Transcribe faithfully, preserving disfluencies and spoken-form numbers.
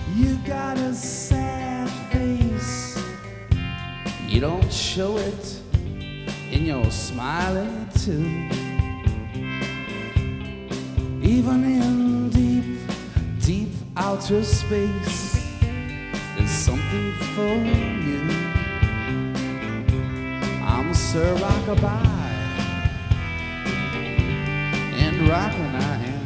You got a sad face, you don't show it in your smiling too. Even in deep, deep outer space, there's something for you. I'm Sir Rockabye, and rockin' I am.